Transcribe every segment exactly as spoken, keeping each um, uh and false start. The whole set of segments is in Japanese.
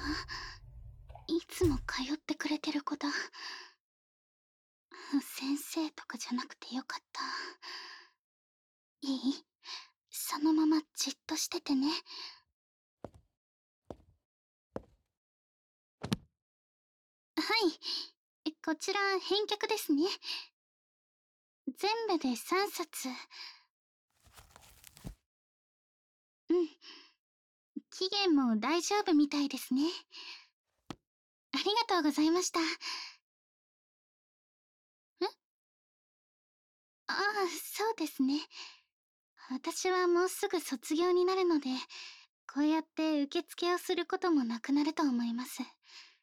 いつも通ってくれてる子だ。先生とかじゃなくてよかった。いい？そのままじっとしててね。はい、こちら返却ですね。全部でさんさつ。うん。期限も大丈夫みたいですね。ありがとうございました。え？ああ、そうですね。私はもうすぐ卒業になるので、こうやって受付をすることもなくなると思います。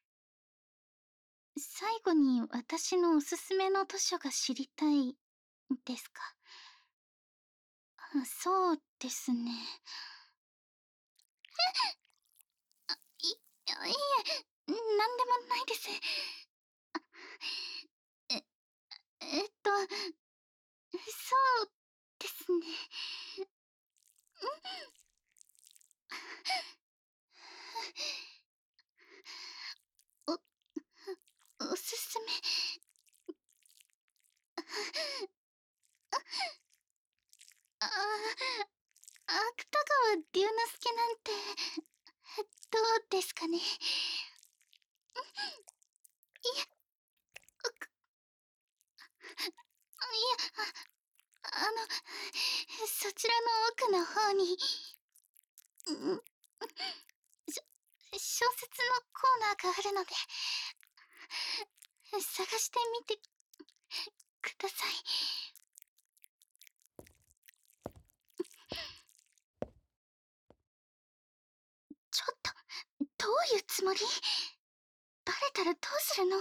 最後に私のおすすめの図書が知りたいですか？あ、そうですね。あ、い、いえ、なんでもないです。あ、え、えっと、そうですね。お、おすすめ。ああ、芥川龍之介なんて、どうですかね。いや、く、いや、あ、あの、そちらの奥の方に、ん、し小説のコーナーがあるので、探してみてください。ちょっと、どういうつもり？バレたらどうするの？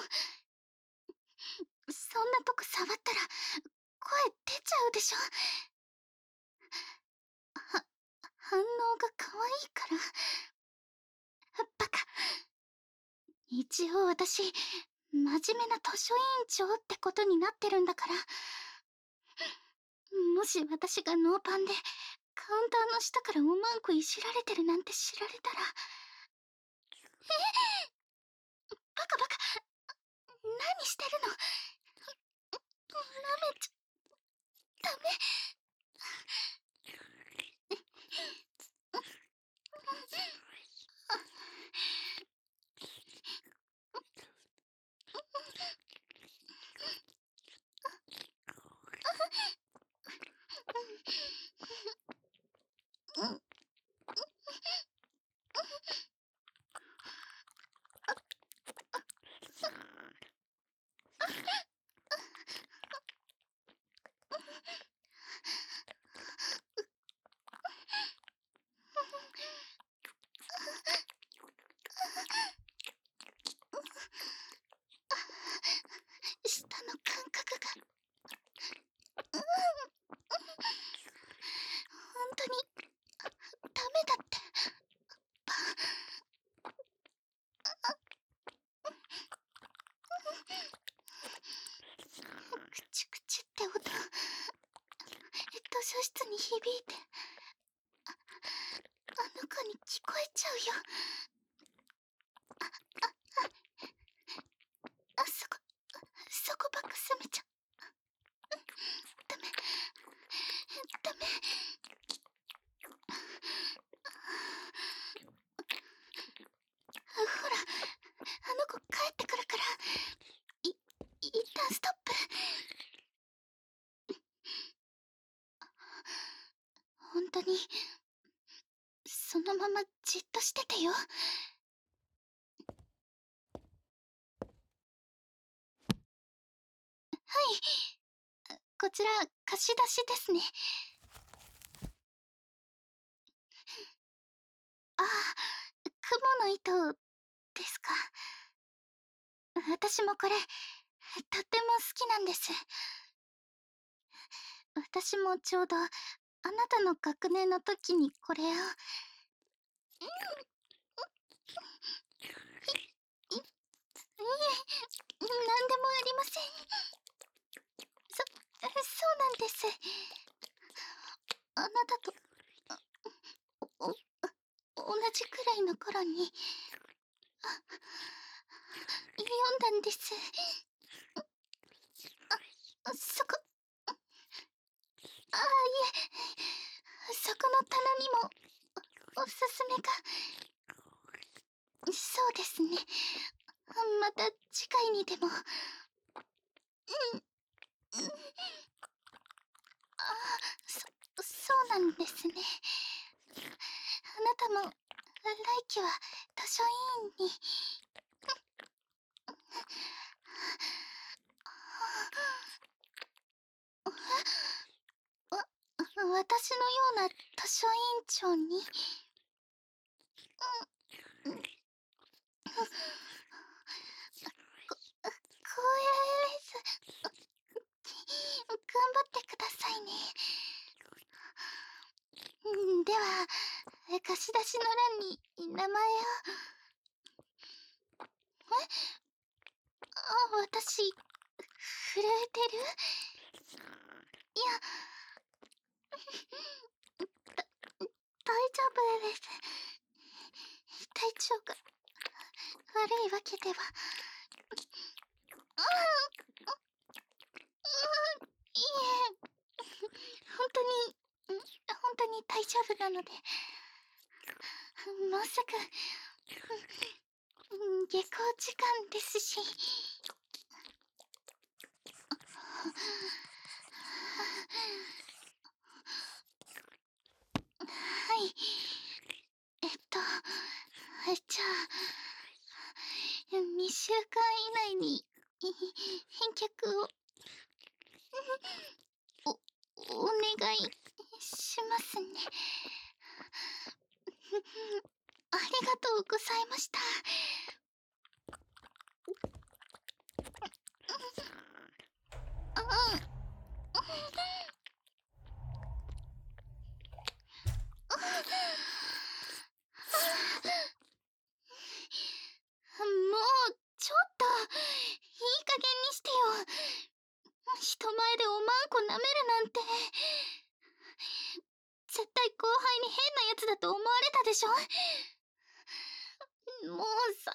そんなとこ触ったら、声出ちゃうでしょ？は、反応が可愛いから。バカ。一応私、真面目な図書委員長ってことになってるんだから。もし私がノーパンで、カウンターの下からおまんこいじられてるなんて知られたら。え？バカバカ。何してるの？舐めちゃ、ダメ。うん。舌の感覚が。うん。本当に、ダメだって。ば、クチクチって音、図書室に響いて、あ、あの子に聞こえちゃうよ。あ、あ、あ、あそこ、そこばっか攻めちゃ。ダメ、ダメ。ほら、あの子帰ってくるから、い、一旦ストップ。本当に、そのままじっとしててよ。はい、こちら貸し出しですね。ああ、雲の糸ですか。私もこれ、とっても好きなんです。私もちょうど、あなたの学年の時にこれを。うん。い、い、いえ、なんでもありません。そ、そうなんです。あなたと、お、お、同じくらいの頃に、 読んだんです。あ、そこ、ああ、いえ、そこの棚にもおすすめが。そうですね。また次回にでも。うん、うん、あ、そ、そうなんですね。あなたも来期は図書委員に。わ、私のような図書委員長に。うん、うん、光栄です。頑張ってくださいね。うん、では、貸し出しの欄に名前を。え、あ、私、震えてる？いや、だ、大丈夫です。体調が悪いわけでは。ああ、いえ、本当に、本当に大丈夫なので。もうすぐ、下校時間ですし。はい。えっと、じゃあ、にしゅうかん以内に、返却を、お、お願いしますね。ありがとうございました。あ、もう、ちょっと、いい加減にしてよ。人前でおまんこ舐めるなんて。絶対後輩に変なやつだと思われたでしょ。もう最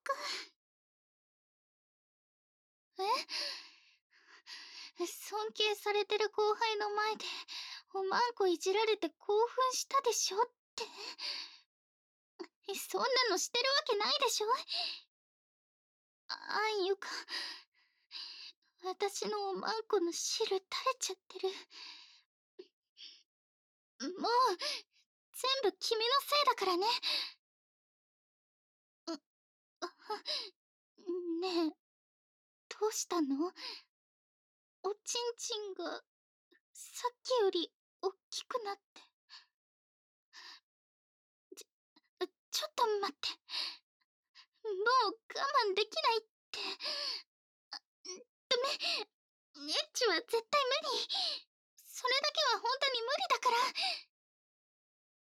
悪。え、尊敬されてる後輩の前でおまんこいじられて興奮したでしょって。そんなのしてるわけないでしょ。ああ、ゆか、私のおまんこの汁垂れちゃってる。もう全部君のせいだからね。う、あ、ねえ、どうしたの？おちんちんがさっきより大きくなって。ちょ、ちょっと待って。もう我慢できないって。あ、ダメ。エッチは絶対無理。それだけは本当に無理だから。